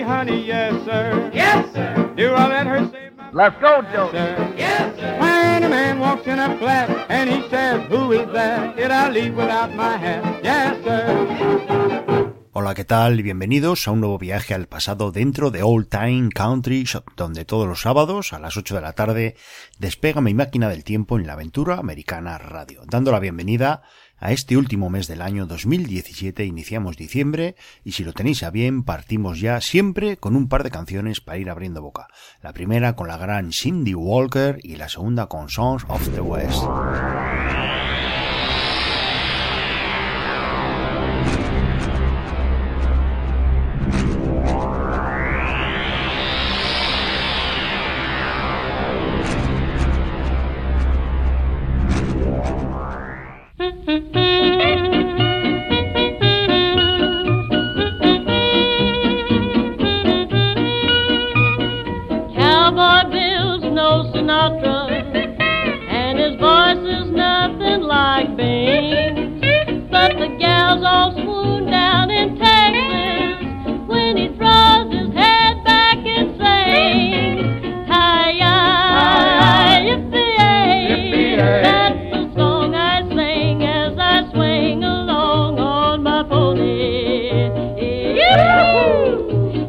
honey, yes, sir. Yes, sir. Do I let her save my... Let's go, Joe. Yes, sir. When a man walks in a flat and he says, who is that? Did I leave without my hat? Yes, sir. Hola, ¿qué tal? Bienvenidos a un nuevo viaje al pasado dentro de Old Time Country Shop, donde todos los sábados a las 8 de la tarde despega mi máquina del tiempo en la aventura americana radio. Dando la bienvenida a este último mes del año 2017, iniciamos diciembre y si lo tenéis a bien, partimos ya siempre con un par de canciones para ir abriendo boca. La primera con la gran Cindy Walker y la segunda con Songs of the West. Cowboy Bill's no Sinatra, and his voice is nothing like Bing's. But the gals all swoon down in Texas when he throws his head back and sings, Hi-yi, yippee-yay. That's the song I sing as I swing along on my pony. Yee-hoo!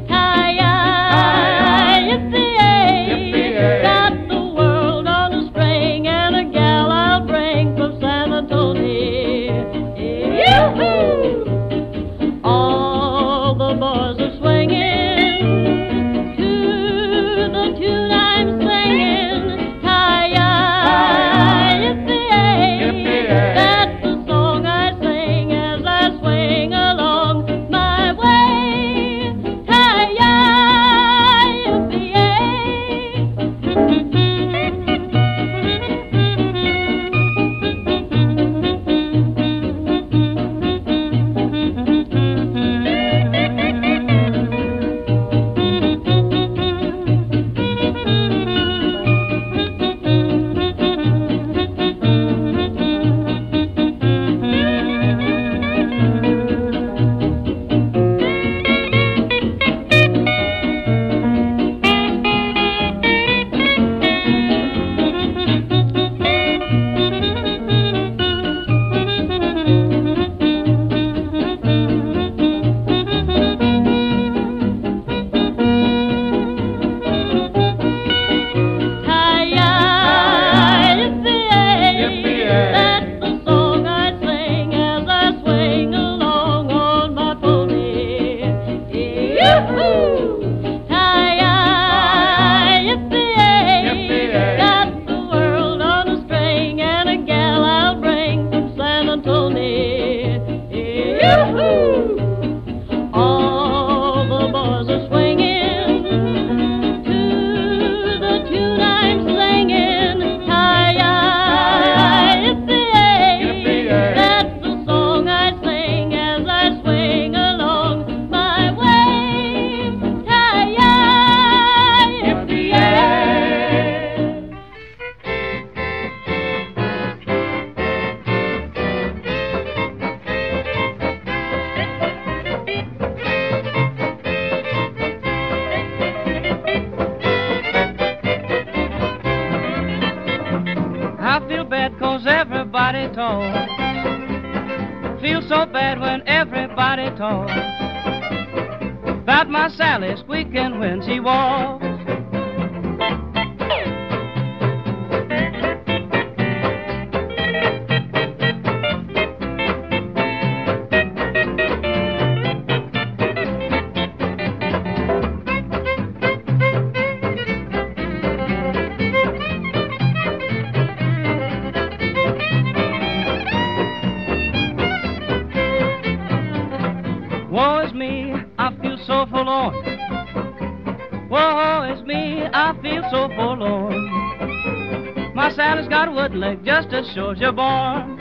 Feel so bad when everybody talks about my Sally squeaking when she walks. Woe is me, I feel so forlorn. Woe is me, I feel so forlorn. My Sally's got a wooden leg just as sure as you're born.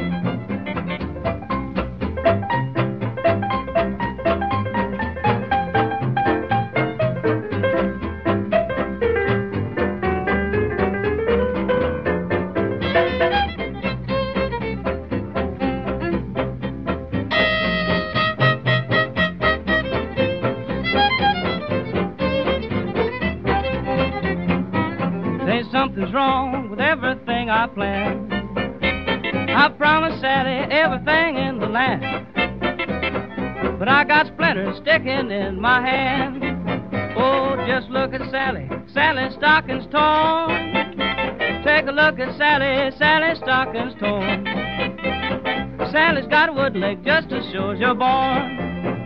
Something's wrong with everything I planned. I promised Sally everything in the land, but I got splinters sticking in my hand. Oh, just look at Sally, Sally's stocking's torn. Take a look at Sally, Sally's stocking's torn. Sally's got a wood leg just as sure as you're born.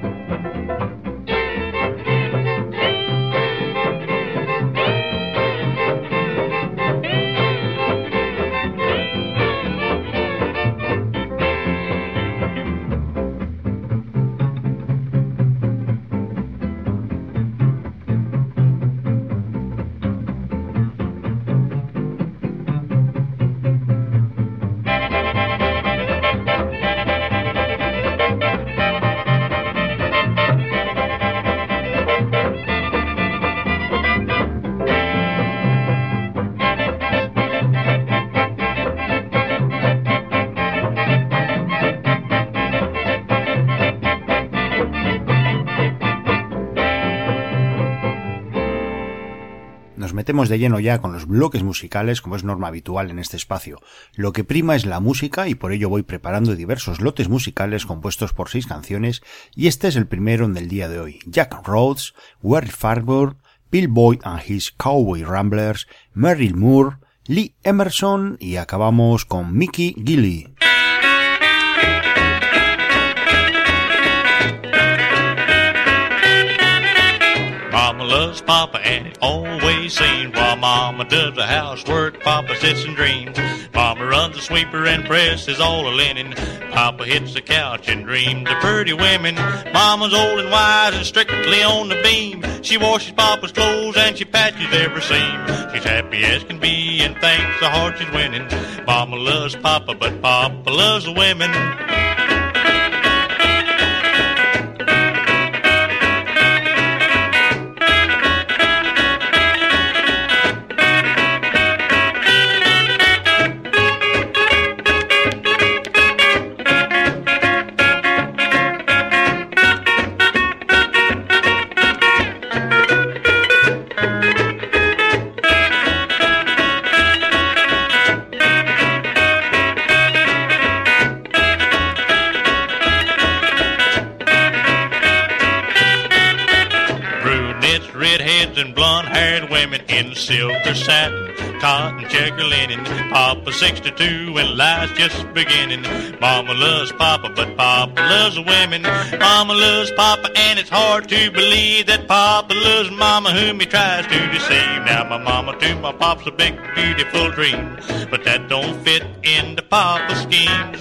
Metemos de lleno ya con los bloques musicales, como es norma habitual en este espacio. Lo que prima es la música y por ello voy preparando diversos lotes musicales compuestos por 6 canciones y este es el primero en el día de hoy. Jack Rhodes, Wary Farber, Bill Boyd and His Cowboy Ramblers, Merrill Moore, Lee Emerson y acabamos con Mickey Gilley. Mama loves Papa and it always seems while Mama does the housework, Papa sits and dreams. Mama runs the sweeper and presses all the linen. Papa hits the couch and dreams of pretty women. Mama's old and wise and strictly on the beam. She washes Papa's clothes and she patches every seam. She's happy as can be and thanks the heart she's winning. Mama loves Papa, but Papa loves the women. Silk or satin, cotton, checker linen. Papa's 62 and life's just beginning. Mama loves Papa, but Papa loves the women. Mama loves Papa, and it's hard to believe that Papa loves Mama, whom he tries to deceive. Now my mama to my Papa's a big, beautiful dream, but that don't fit into Papa's schemes.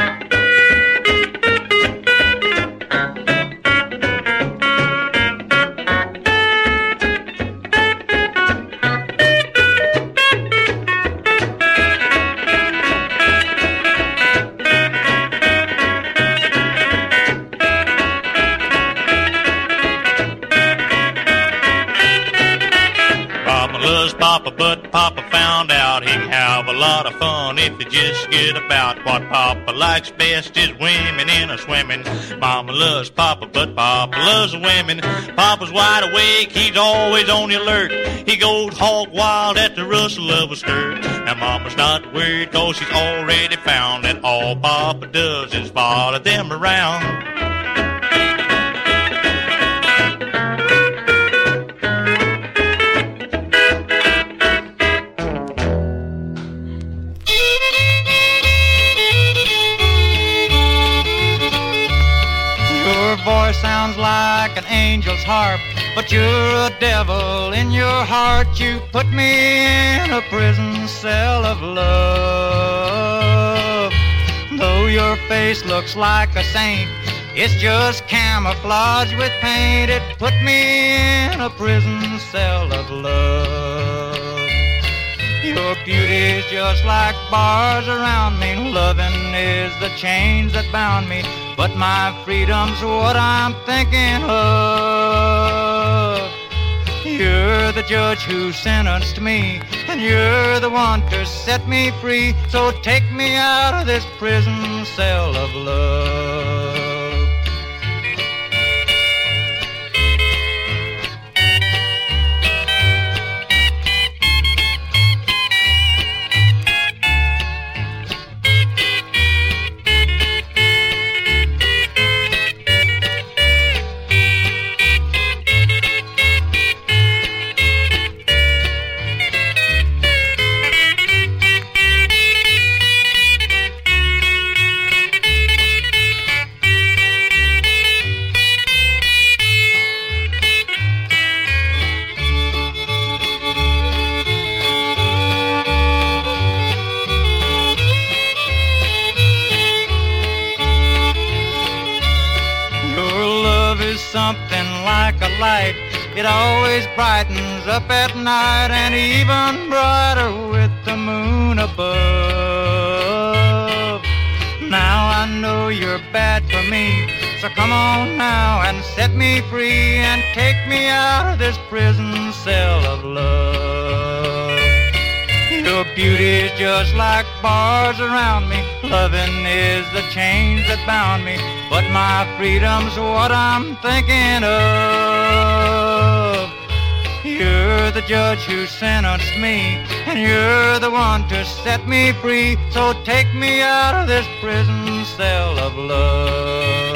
But Papa found out he can have a lot of fun if you just get about. What Papa likes best is women in a swimming. Mama loves Papa, but Papa loves the women. Papa's wide awake, he's always on the alert. He goes hog wild at the rustle of a skirt. Now Mama's not worried, cause she's already found that all Papa does is follow them around. Sounds like an angel's harp, but you're a devil in your heart. You put me in a prison cell of love. Though your face looks like a saint, it's just camouflage with paint. It put me in a prison cell of love. Your beauty's just like bars around me. Loving is the chains that bound me, but my freedom's what I'm thinking of. You're the judge who sentenced me, and you're the one to set me free. So take me out of this prison cell of love. It always brightens up at night and even brighter with the moon above. Now I know you're bad for me, so come on now and set me free and take me out of this prison cell of love. Your beauty's just like bars around me, loving is the chains that bound me, but my freedom's what I'm thinking of. You're the judge who sentenced me, and you're the one to set me free, so take me out of this prison cell of love.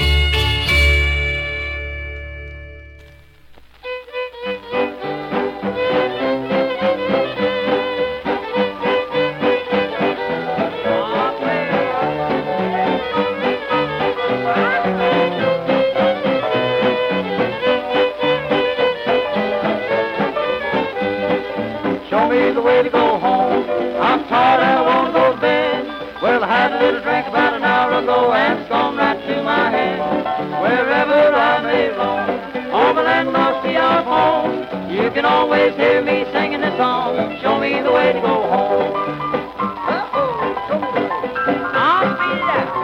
The way to go home. I'm tired and I want to go to bed. Well, I had a little drink about an hour ago and it's gone right to my head. Wherever I may roam, on the land I'll see our home. You can always hear me singing this song. Show me the way to go home. I'll beat it out.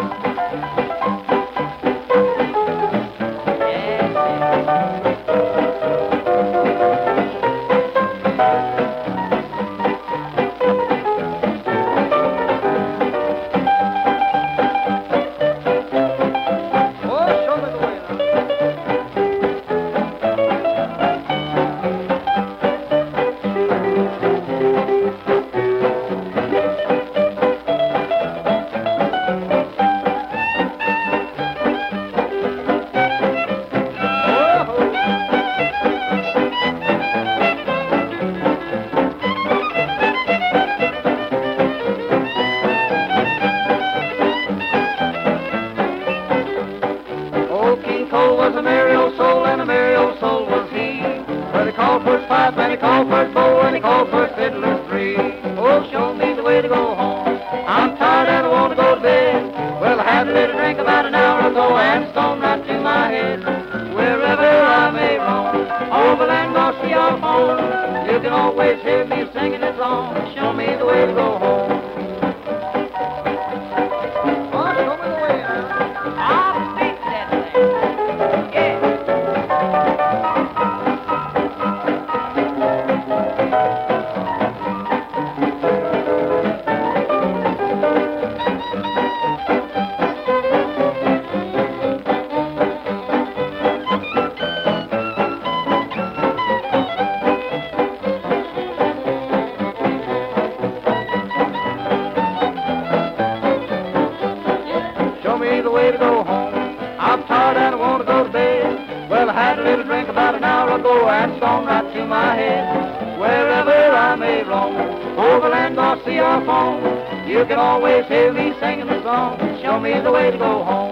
You can always hear me singing the song. Show me the way to go home.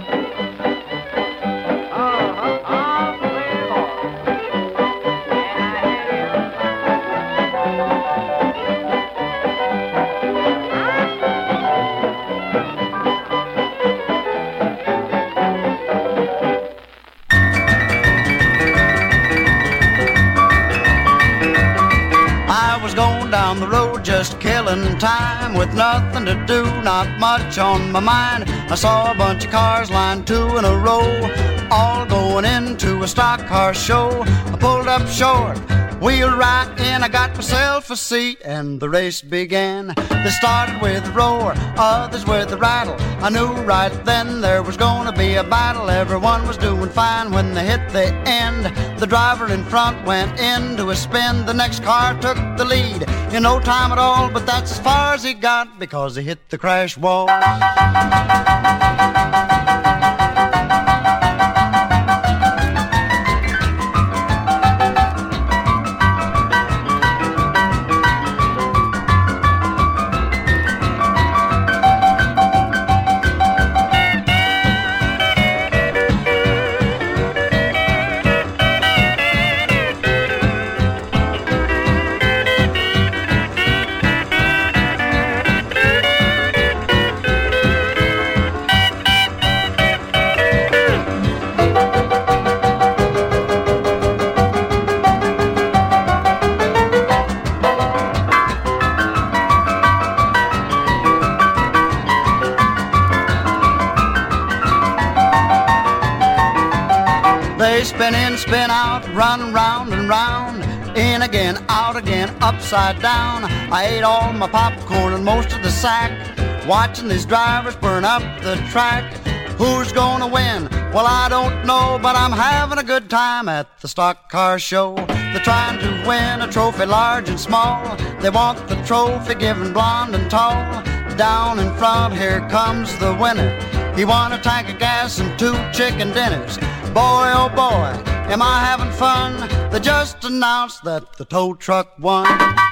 Down the road just killing time with nothing to do, not much on my mind. I saw a bunch of cars lined two in a row, all going into a stock car show. I pulled up short, wheeled right in, I got myself a seat and the race began. They started with a roar, others with a rattle. I knew right then there was gonna be a battle. Everyone was doing fine when they hit the end. The driver in front went into a spin. The next car took the lead in no time at all, but that's as far as he got because he hit the crash wall. out, running round and round, in again, out again, upside down. I ate all my popcorn and most of the sack, watching these drivers burn up the track. Who's gonna win? Well, I don't know, but I'm having a good time at the stock car show. They're trying to win a trophy large and small. They want the trophy given blonde and tall. Down in front, here comes the winner. He won a tank of gas and 2 chicken dinners. Boy, oh boy, am I having fun. They just announced that the tow truck won.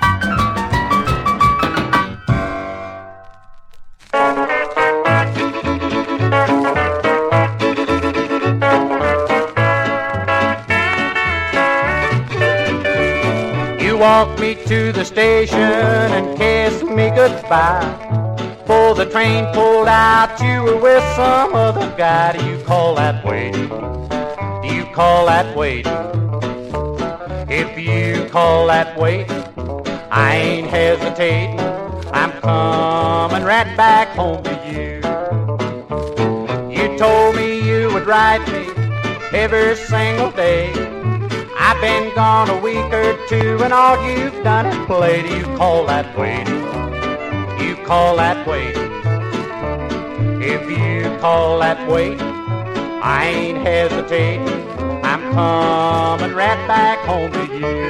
You walked me to the station and kissed me goodbye. Before the train pulled out, you were with some other guy. Do you call that waiting? Do you call that waiting? If you call that waiting, I ain't hesitating. I'm coming right back home to you. You told me you would write me every single day. I've been gone a week or two and all you've done is play. Do you call that waiting? You call that waiting? If you call that waiting, I ain't hesitating. I'm coming right back home to you.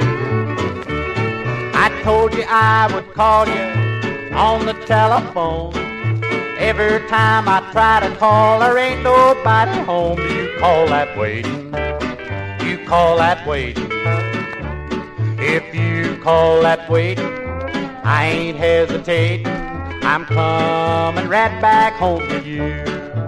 I told you I would call you on the telephone. Every time I try to call, there ain't nobody home. Do you call that waiting? You call that waiting? If you call that waiting, I ain't hesitating. I'm coming right back home to you.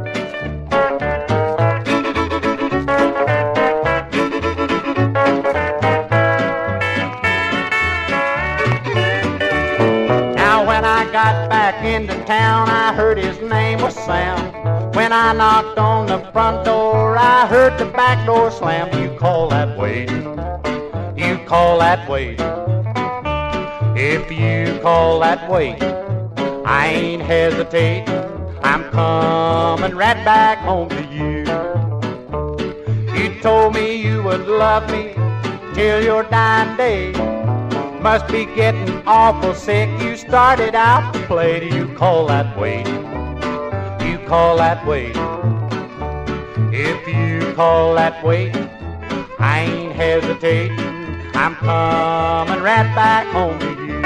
Now when I got back into town, I heard his name was Sam. When I knocked on the front door, I heard the back door slam. You call that waiting? You call that waiting? If you call that waiting, I ain't hesitating. I'm coming right back home to you. You told me you would love me till your dying day. Must be getting awful sick. You started out to play. Do you call that waiting? You call that waiting? If you call that waiting, I ain't hesitating. I'm coming right back home to you.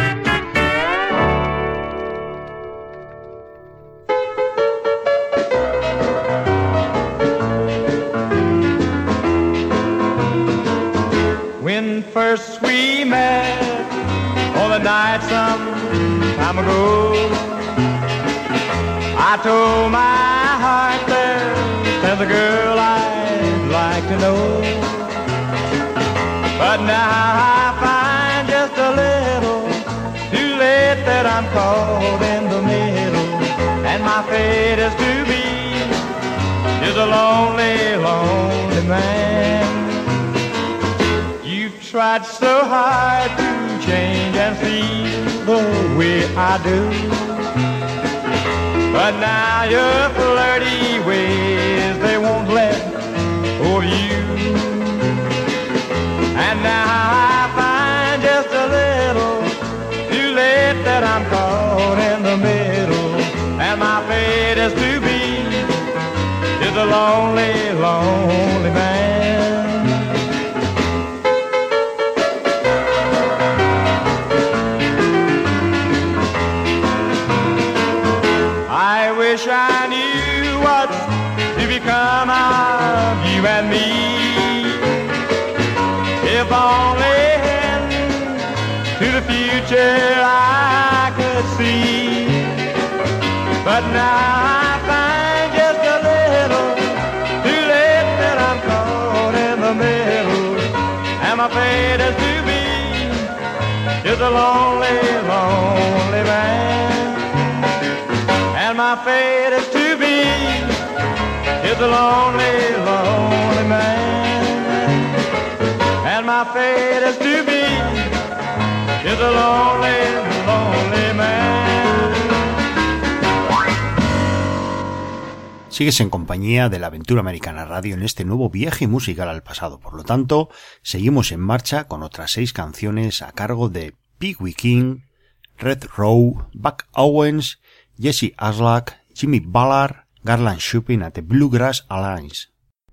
When first we met on the night some time ago, I told my heart there's a girl I'd like to know. But now I find just a little too late that I'm caught in the middle, and my fate is to be just a lonely, lonely man. You've tried so hard to change and feel the way I do, but now your flirty ways, they won't let over you. And now I find just a little too late that I'm caught in the middle, and my fate is to be just a lonely, lonely man. I wish I knew what to become of you and me. If only into the future I could see. But now I find just a little too late that I'm caught in the middle, and my fate is to be just a lonely, lonely man. And my fate is to be just a lonely, lonely man. And my fate is to be just a lonely, lonely man. Sigues en compañía de la Aventura Americana Radio en este nuevo viaje musical al pasado. Por lo tanto, seguimos en marcha con otras 6 canciones a cargo de Pee Wee King, Red Rowe, Buck Owens, Jesse Aslak, Jimmy Ballard, Garland Shupin and the Bluegrass Alliance.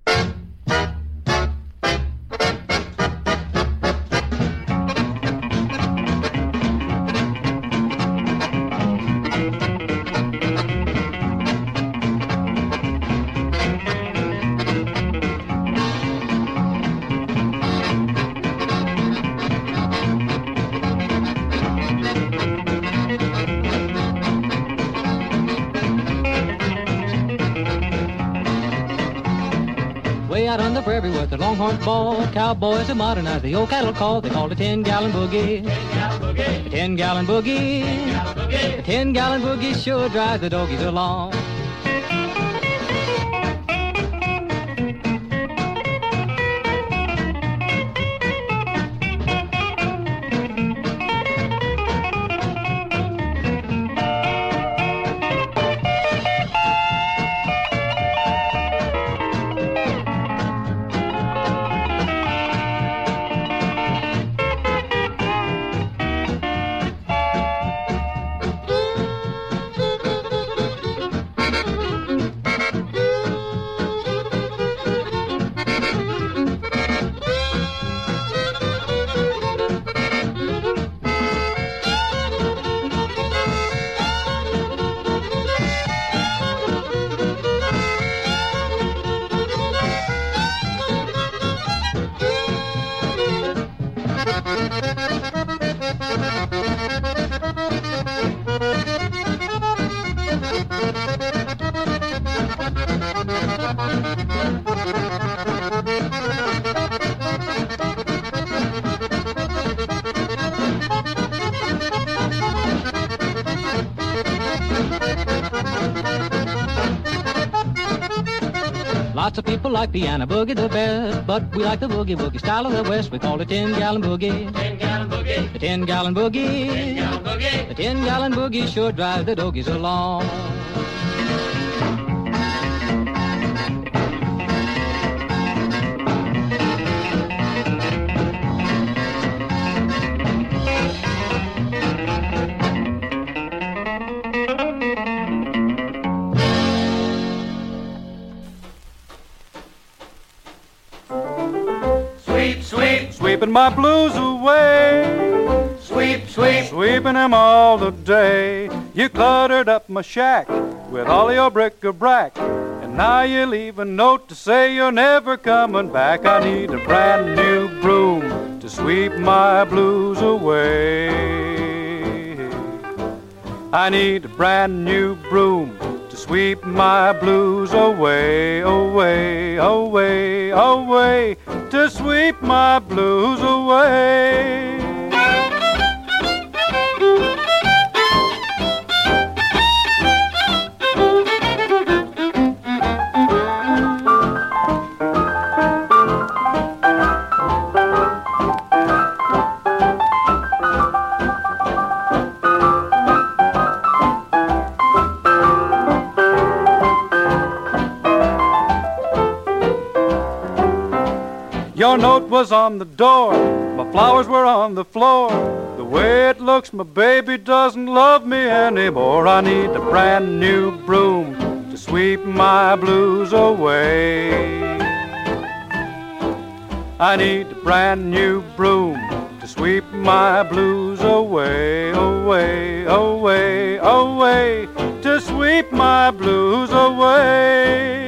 With the Longhorn ball, cowboys have modernized the old cattle call. They call it 10-gallon boogie. 10-gallon boogie. 10-gallon boogie sure drives the doggies along. Lots of people like piano boogie the best, but we like the boogie woogie style of the West. We call it 10-gallon boogie. 10-gallon boogie. The 10-gallon boogie. 10-gallon boogie. The 10-gallon boogie sure drives the doggies along. Sweeping my blues away. Sweep, sweep. Sweeping them all the day. You cluttered up my shack with all your bric-a-brac, and now you leave a note to say you're never coming back. I need a brand new broom to sweep my blues away. I need a brand new broom to sweep my blues away, away, away, away, to sweep my blues away. Your note was on the door, my flowers were on the floor. The way it looks, my baby doesn't love me anymore. I need a brand new broom to sweep my blues away. I need a brand new broom to sweep my blues away, away, away, away, to sweep my blues away.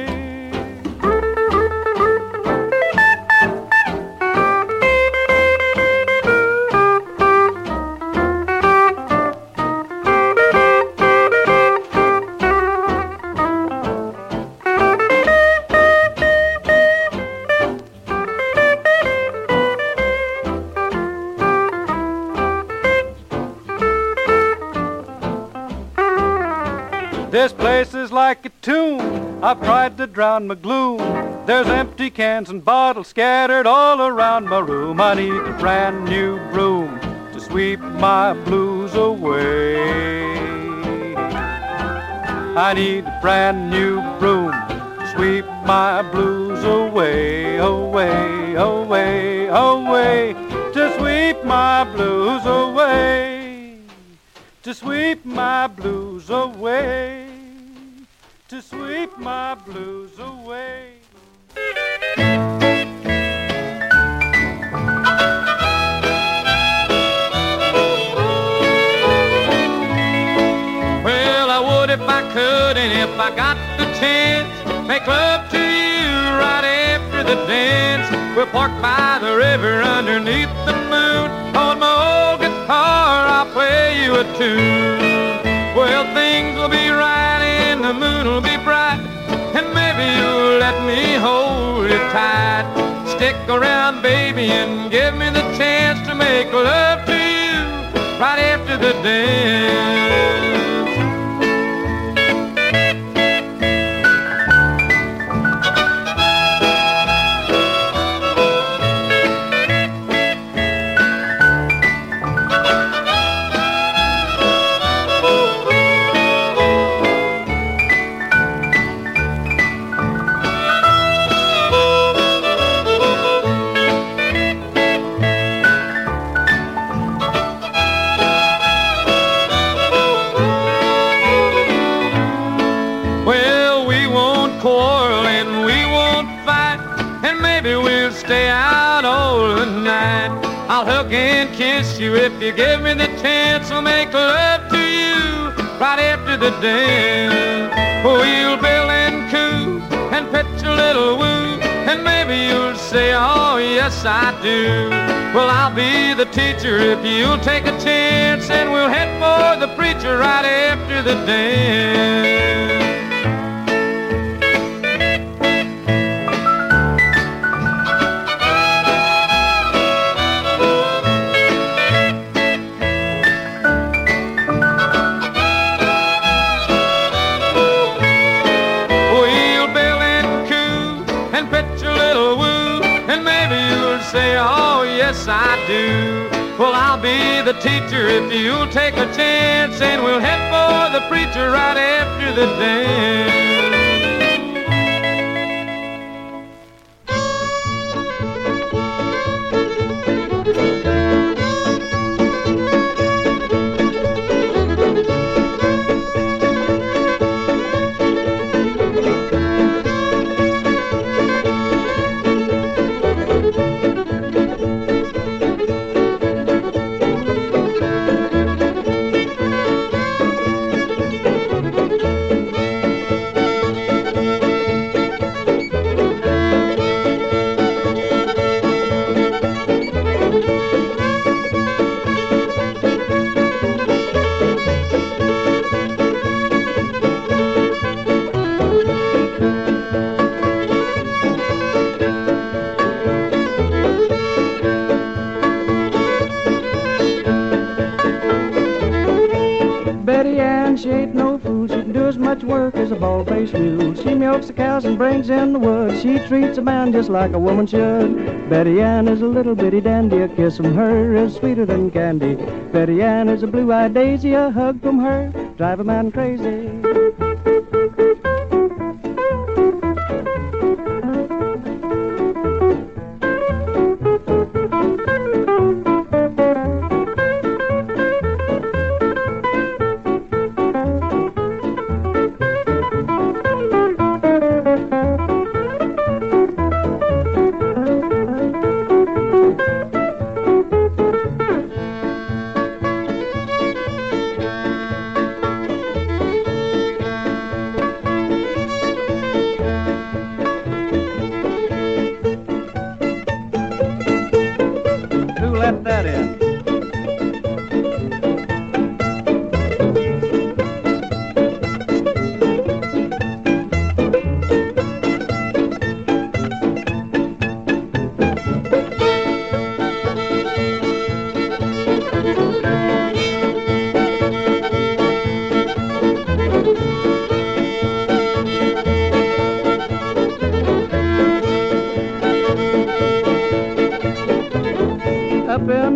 This place is like a tomb, I've tried to drown my gloom. There's empty cans and bottles scattered all around my room. I need a brand new broom to sweep my blues away. I need a brand new broom sweep my blues away, away, away, away, to sweep my blues away, to sweep my blues away, to sweep my blues away. Well, I would if I could, and if I got the chance, make love to you right after the dance. We'll park by the river underneath the moon. On my old guitar, I'll play you a tune. Well, things will be right and the moon will be bright, and maybe you'll let me hold you tight. Stick around, baby, and give me the chance to make love to you right after the dance. Stay out all the night. I'll hug and kiss you if you give me the chance. I'll make love to you right after the dance. We'll bill and coo and pitch a little woo, and maybe you'll say, oh yes I do. Well, I'll be the teacher if you'll take a chance, and we'll head for the preacher right after the dance. Say, oh yes I do. Well, I'll be the teacher if you'll take a chance, and we'll head for the preacher right after the dance. She ain't no fool, she can do as much work as a bald-faced mule. She milks the cows and brings in the wood. She treats a man just like a woman should. Betty Ann is a little bitty dandy. A kiss from her is sweeter than candy. Betty Ann is a blue-eyed daisy. A hug from her drive a man crazy.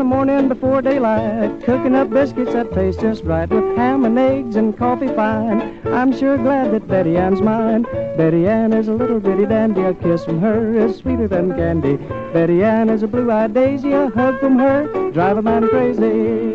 the morning before daylight, cooking up biscuits that taste just right, with ham and eggs and coffee fine. I'm sure glad that Betty Ann's mine. Betty Ann is a little bitty dandy, a kiss from her is sweeter than candy. Betty Ann is a blue-eyed daisy, a hug from her drive a man crazy.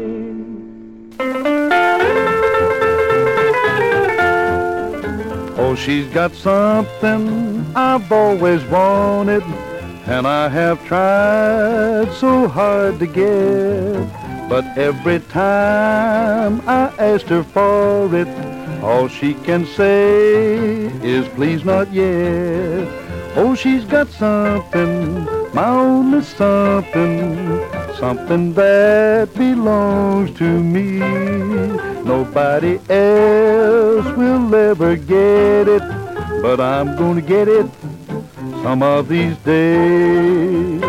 Oh, she's got something I've always wanted, and I have tried so hard to get. But every time I asked her for it, all she can say is please not yet. Oh, she's got something, my only something, something that belongs to me. Nobody else will ever get it, but I'm gonna get it some of these days.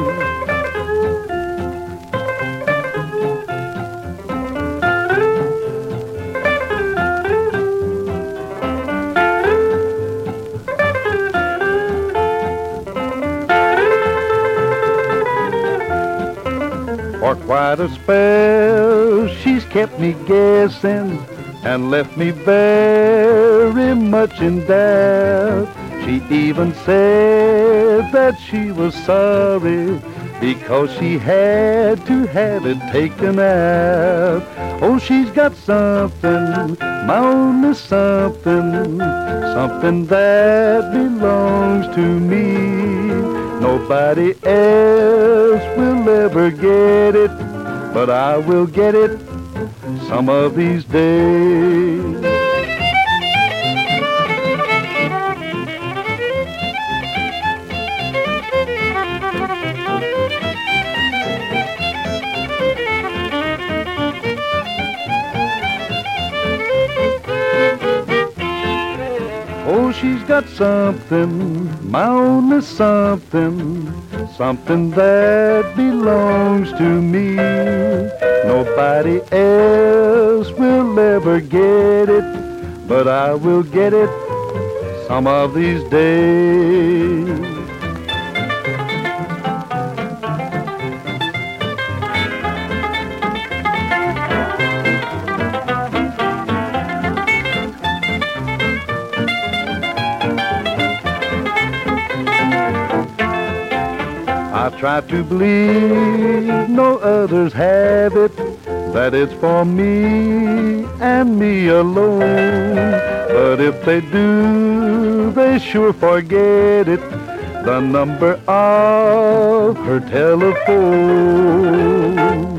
For quite a spell, she's kept me guessing and left me very much in doubt. She even said that she was sorry because she had to have it taken out. Oh, she's got something, my only something, something that belongs to me. Nobody else will ever get it, but I will get it some of these days. Oh, she's got something, my only something, something that belongs to me. Nobody else will ever get it, but I will get it some of these days. I try to believe no others have it, that it's for me and me alone. But if they do, they sure forget it, the number of her telephone.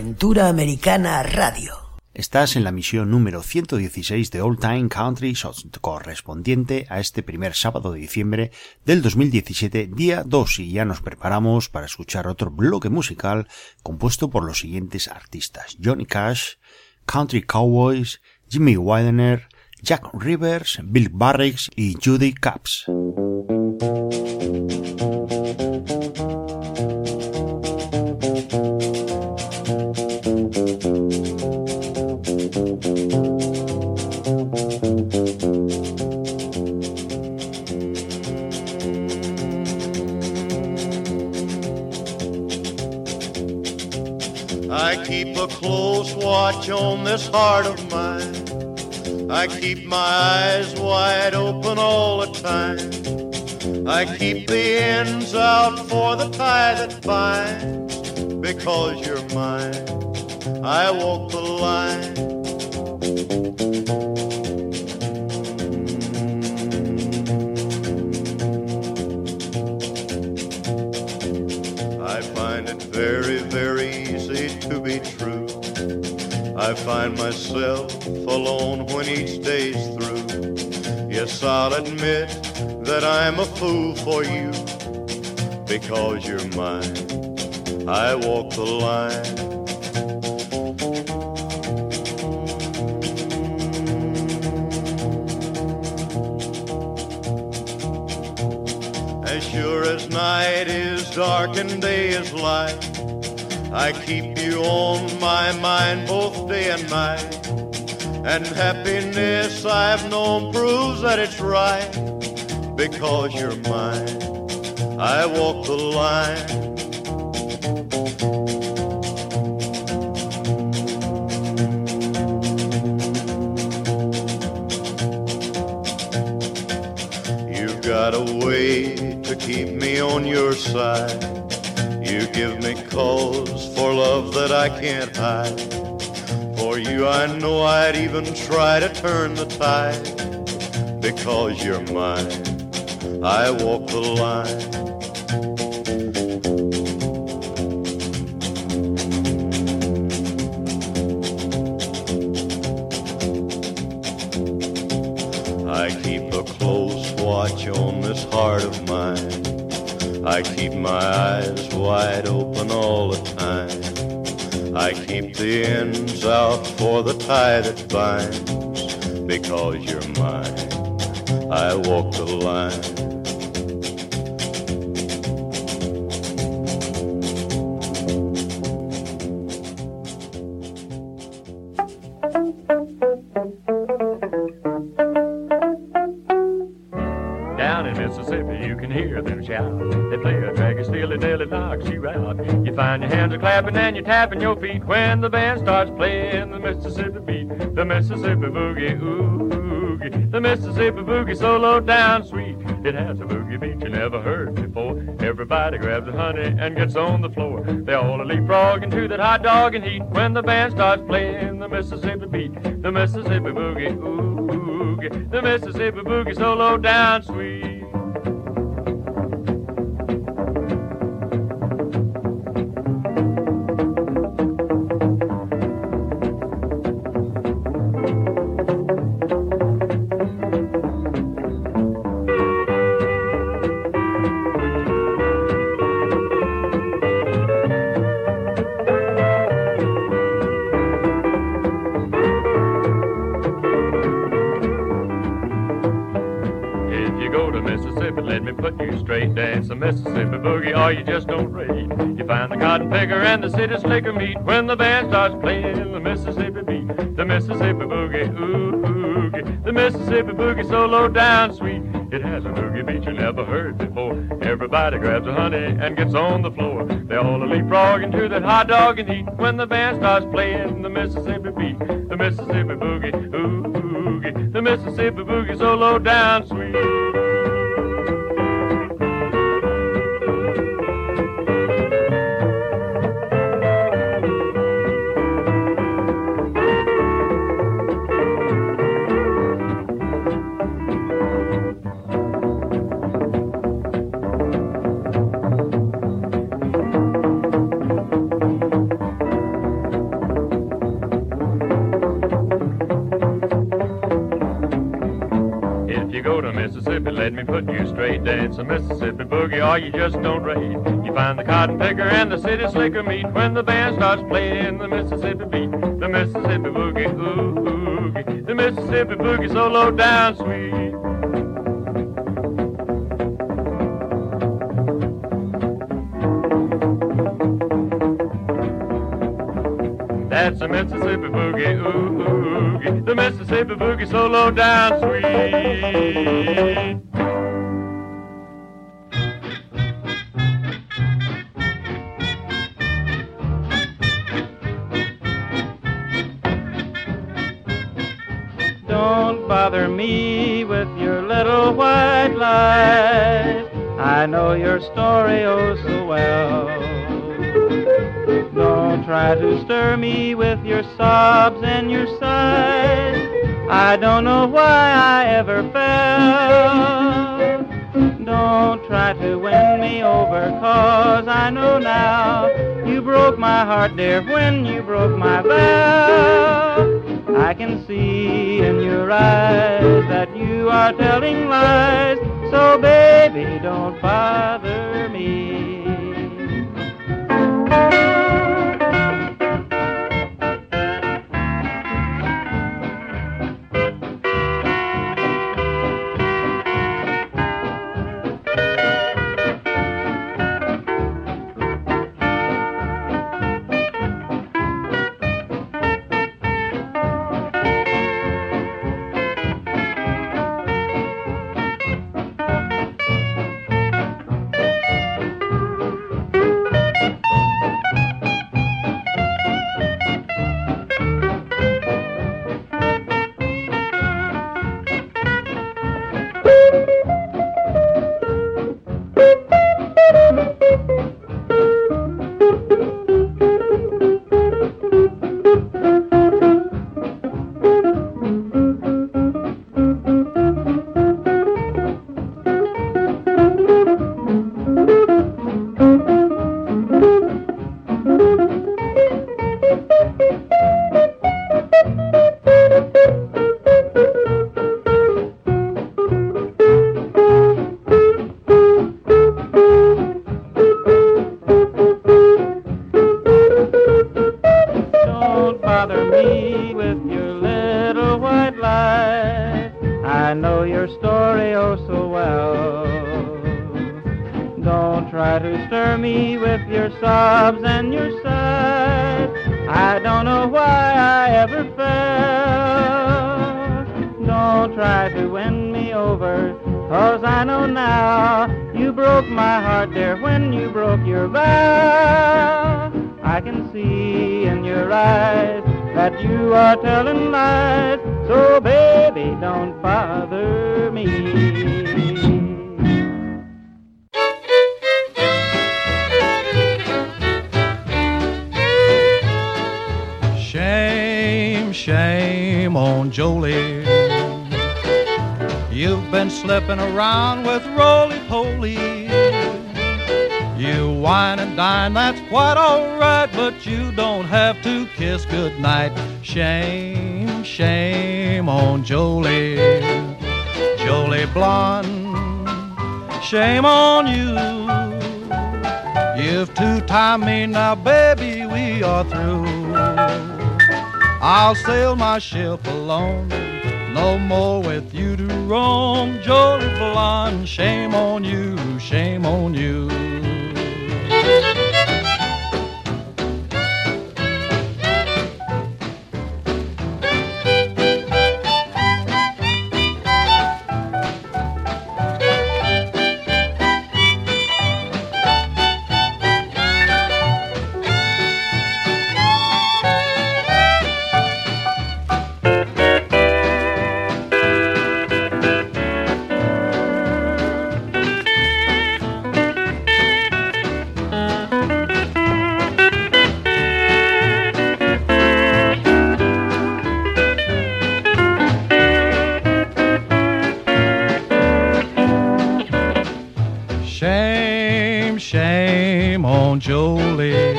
Aventura Americana Radio. Estás en la misión número 116 de Old Time Country Shots, correspondiente a este primer sábado de diciembre del 2017, día 2, y ya nos preparamos para escuchar otro bloque musical compuesto por los siguientes artistas: Johnny Cash, Country Cowboys, Jimmy Widener, Jack Rivers, Bill Barrix y Judy Capps. I keep a close watch on this heart of mine. I keep my eyes wide open all the time. I keep the ends out for the tie that binds. Because you're mine, I walk the line. I find it very, very easy to be true. I find myself alone when each day's through. Yes, I'll admit that I'm a fool for you. Because you're mine, I walk the line. As sure as night is dark and day is light, I keep you on my mind both day and night. And happiness I've known proves that it's right. Because you're mine, I walk the line. You've got a way to keep me on your side. You give me cause for love that I can't hide. For you I know I'd even try to turn the tide. Because you're mine, I walk the line. I keep a close watch on this heart of mine. I keep my eyes wide open all the time. I keep the ends out for the tie that binds. Because you're mine, I walk the line. Down in Mississippi, you can hear them shout. They play a draggy steely dilly knocks you out. You find your hands are clapping and you're tapping your feet when the band starts playing the Mississippi beat, the Mississippi boogie, oogie. The Mississippi boogie so low down sweet. It has a boogie beat you never heard before. Everybody grabs a honey and gets on the floor. They all leapfrog into that hot dog and heat when the band starts playing the Mississippi beat, the Mississippi boogie, oogie. The Mississippi boogie so low down sweet. Dance the Mississippi boogie or you just don't rate. You find the cotton picker and the city slicker meet when the band starts playing the Mississippi beat, the Mississippi boogie, oogie. The Mississippi boogie so low down sweet. It has a boogie beat you never heard before. Everybody grabs a honey and gets on the floor. They all leapfrog into that hot dog and heat when the band starts playing the Mississippi beat, the Mississippi boogie, oogie. The Mississippi boogie so low down sweet. Let me put you straight, dance a Mississippi boogie, or you just don't rate. You find the cotton picker and the city slicker meet when the band starts playing the Mississippi beat. The Mississippi boogie, oogie, the Mississippi boogie so low down sweet. That's the Mississippi boogie, oogie, the Mississippi boogie so low down sweet. Don't bother me with your little white lies. I know your story oh so well. Don't try to stir me with your sobs and your sighs. I don't know why I ever fell. Don't try to win me over, 'cause I know now you broke my heart, dear, when you broke my vow. I can see in your eyes that you are telling lies, so baby, don't bother me. Shame on Jolie. You've been slipping around with roly-poly. You wine and dine, that's quite all right, but you don't have to kiss goodnight. Shame, shame on Jolie. Jolie Blonde, shame on you. You've two-timed me, now baby, we are through. I'll sail my ship alone, no more with you to roam. Jolie Blonde, shame on you, shame on you. Shame, shame on Jolie.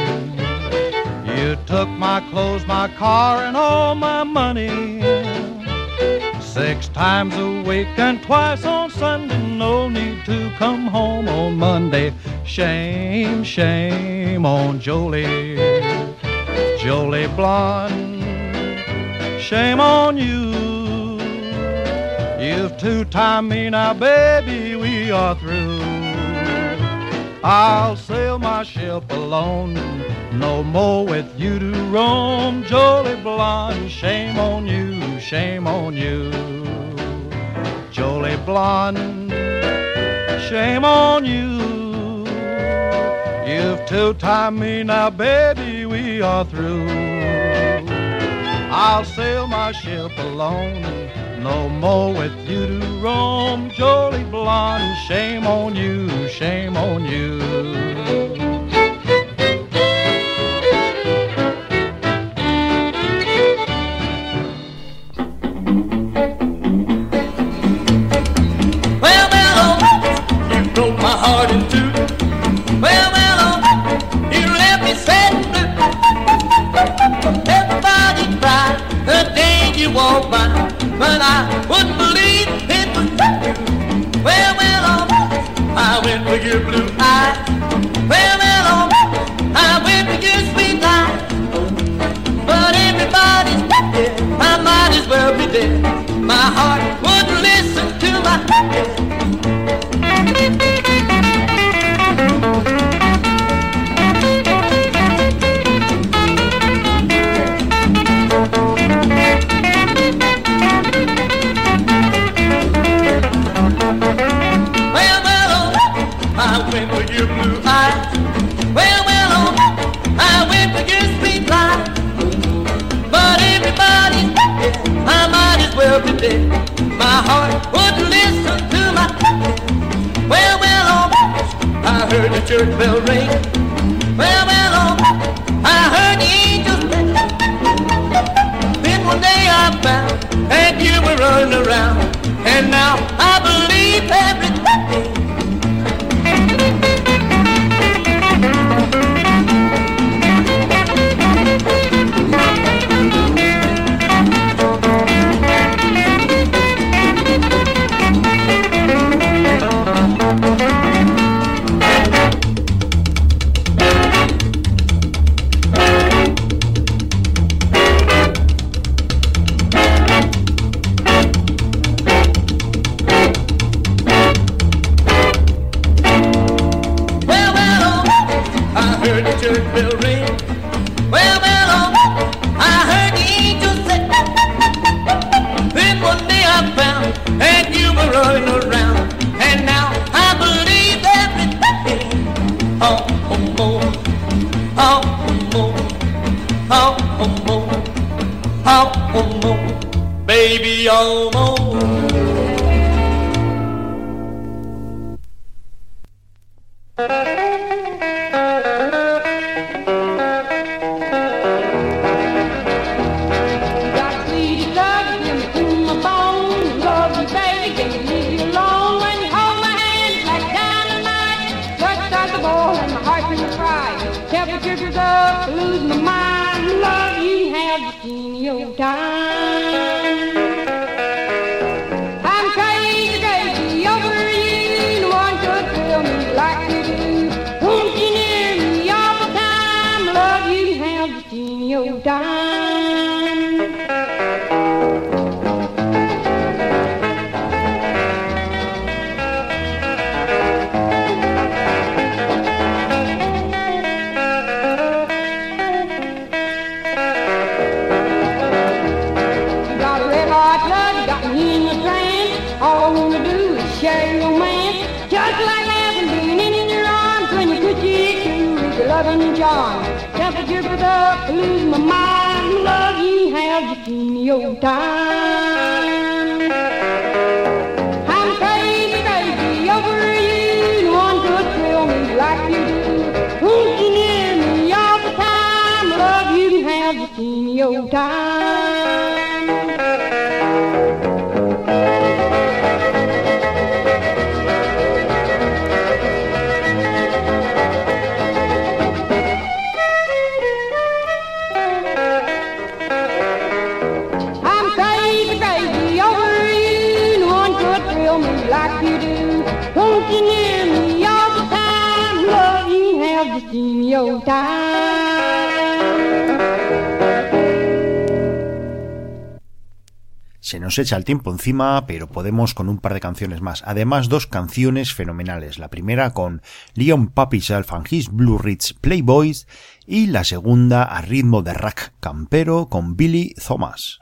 You took my clothes, my car, and all my money. 6 times a week and twice on Sunday. No need to come home on Monday. Shame, shame on Jolie, Jolie Blonde. Shame on you. You've two-timed me now, baby, we are through. I'll sail my ship alone, no more with you to roam. Jolie Blonde, shame on you, shame on you. Jolie Blonde, shame on you. You've two-timed me now, baby, we are through. I'll sail my ship alone, no more with you to roam. Jolie Blonde, shame on you, shame on you. Well, well, oh, you broke my heart in two. Well, well, oh, you left me sad and blue. Everybody cried the day you walked by, but I wouldn't believe it was you. Well, well, oh, I went for your blue eyes. Well, well, oh, I went for your sweet eyes. But everybody's dead, I might as well be dead. My heart wouldn't listen to my head. Your blue eyes. Well, well, oh, I went for your sweet lies. But everybody's dead, I might as well be dead. My heart wouldn't listen to my head. Well, well, oh, I heard the church bell ring. Well, well, oh, I heard the angels sing. Then one day I found that you were running around, and now I believe everything. Baby, almost. I'm crazy, crazy over the old time. Se nos echa el tiempo encima, pero podemos con un par de canciones más. Además, dos canciones fenomenales. La primera con Leon Papishelf and His Blue Ridge Playboys y la segunda a ritmo de rock campero con Billy Thomas.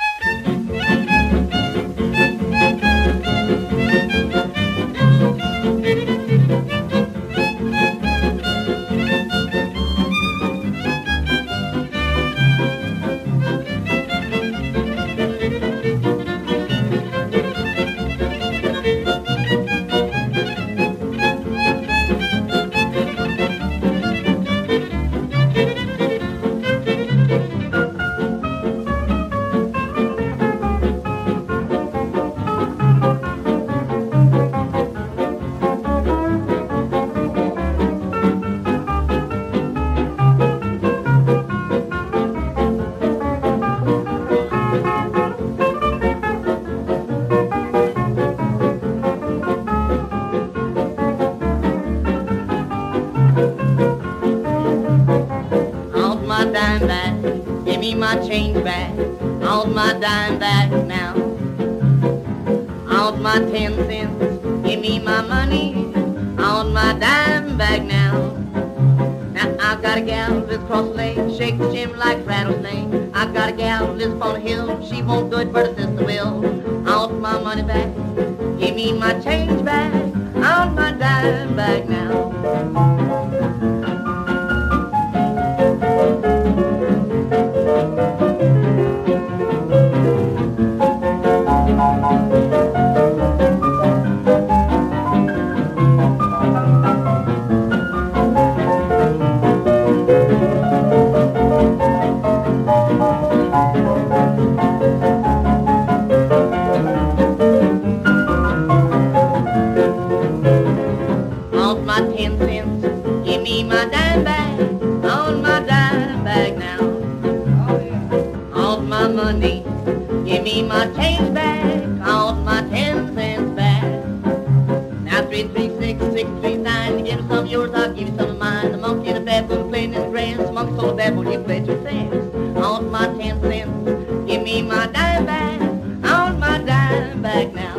Change back, I want my dime back now. I want my 10 cents, give me my money. I want my dime back now. Now I've got a gal that's cross the lane, shake the gym like rattlesnake. I've got a gal lives upon a hill, she won't do it but her sister will. I want my money back, give me my change back. I want my dime back now. Give me my change back, count my 10 cents back. Now 336-639, give me some of yours, I'll give you some of mine. The monkey and the baboon playing in the grass, the monkey told the baboon he played too fast. Count my 10 cents, give me my dime back, count my dime back now.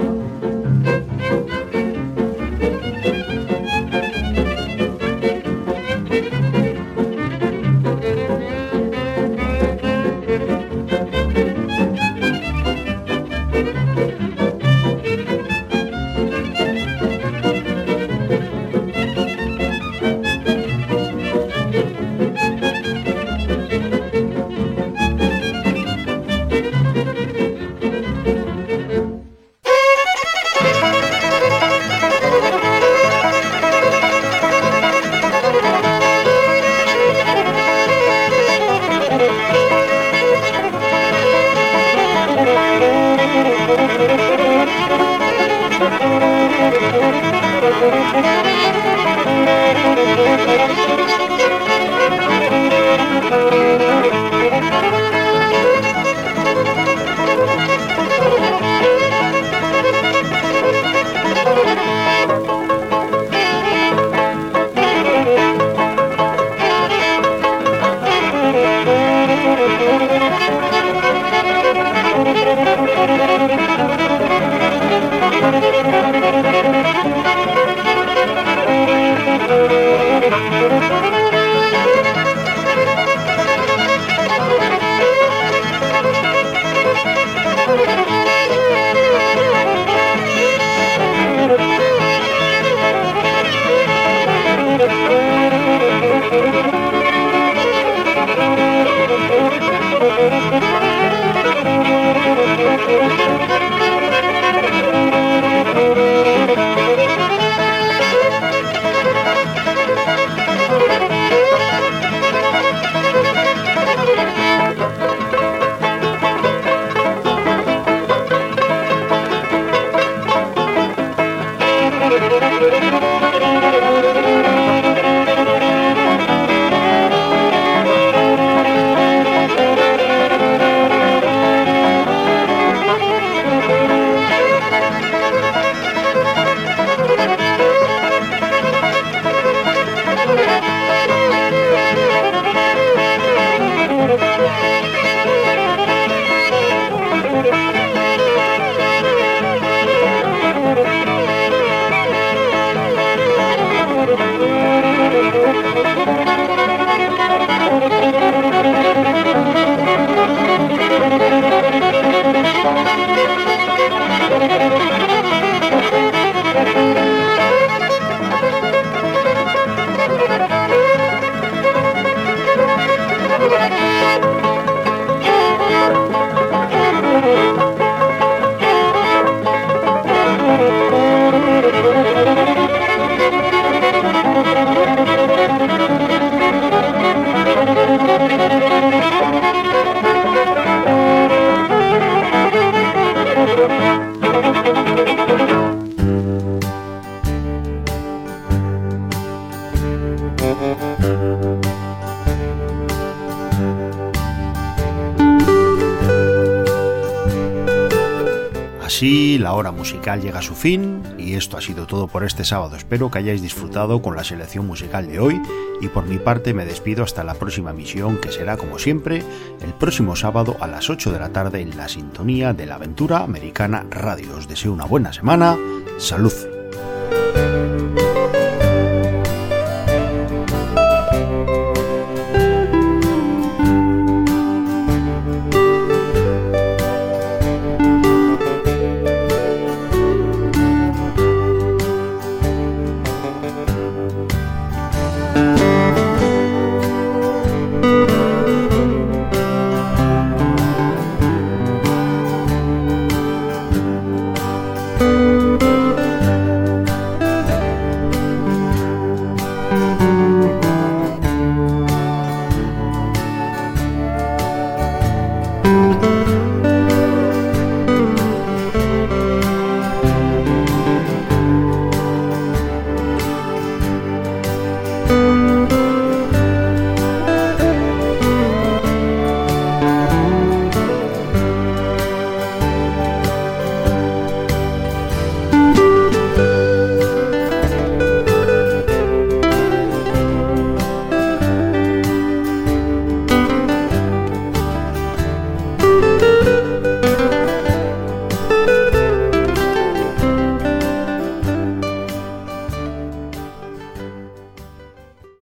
Así, la hora musical llega a su fin y esto ha sido todo por este sábado. Espero que hayáis disfrutado con la selección musical de hoy y por mi parte me despido hasta la próxima emisión, que será como siempre el próximo sábado a las 8 de la tarde en la sintonía de la Aventura Americana Radio. Os deseo una buena semana. Salud.